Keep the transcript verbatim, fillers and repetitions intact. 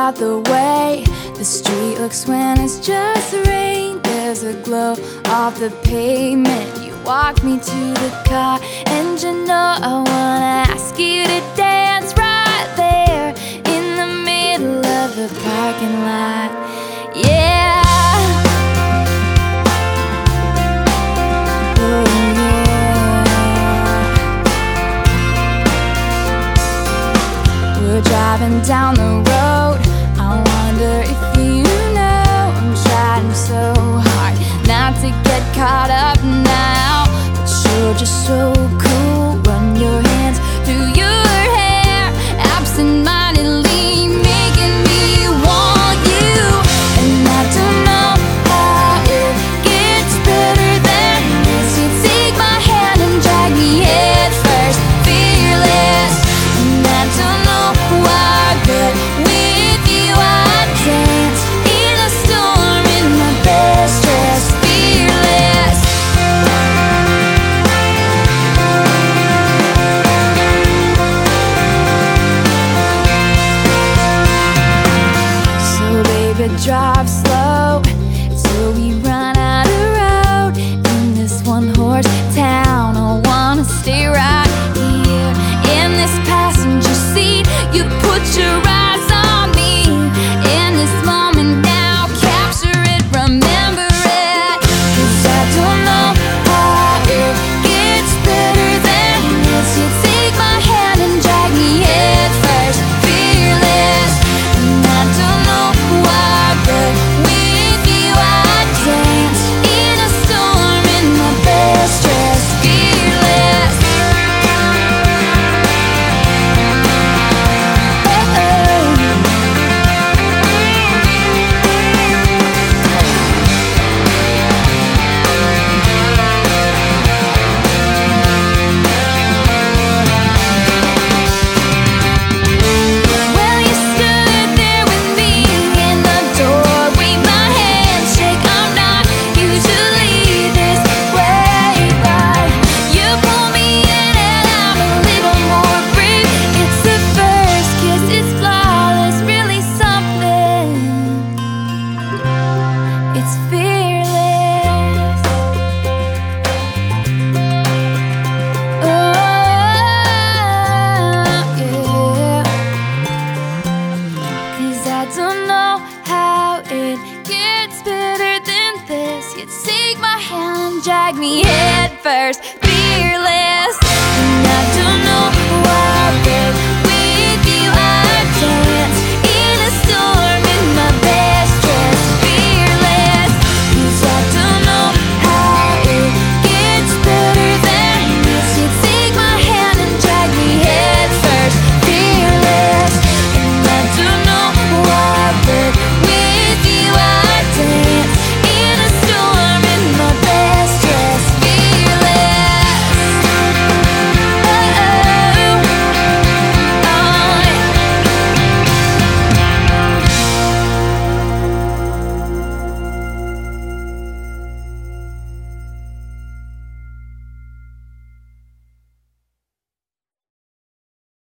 about the way the street looks when it's just rain. There's a glow off the pavement. You walk me to the car, and you know I wanna ask you to dance right there in the middle of the parking lot. Yeah. Oh, yeah. We're driving down the road. I wonder if you know I'm trying so hard not to get caught up now, but you're just so cool. Run your hands through your